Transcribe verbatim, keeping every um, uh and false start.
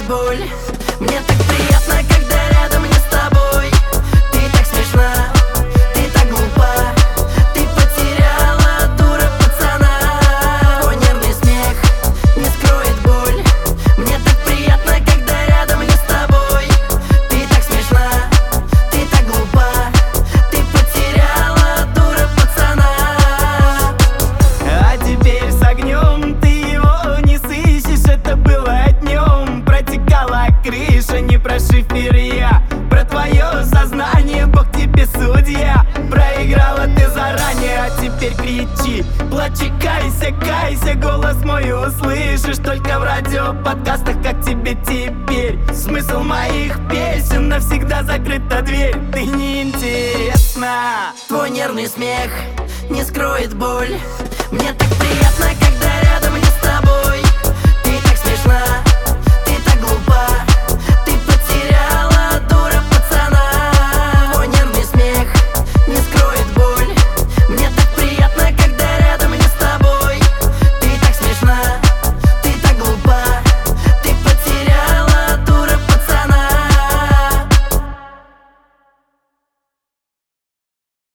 боль. Мне так приятно, когда рядом не с тобой. Ты так смешна, ты так глупа, ты потеряла, дура, пацана. Твой нервный смех не скроет боль. Мне так приятно, когда рядом не с тобой. Ты так смешна, ты так глупа, ты потеряла, дура, пацана. А теперь с огнем ты его не сыщешь. Это было днем, протекала крыша. Не про шифер я, про твое сознание. Бог тебе судья, проиграла ты заранее. А теперь кричи, плачи, кайся, кайся. Голос мой услышишь только в радио, подкастах. Как тебе теперь? Смысл моих песен, навсегда закрыта дверь. Ты неинтересна. Твой нервный смех не скроет боль. Мне так приятно, когда рядом не с тобой. Ты так смешна,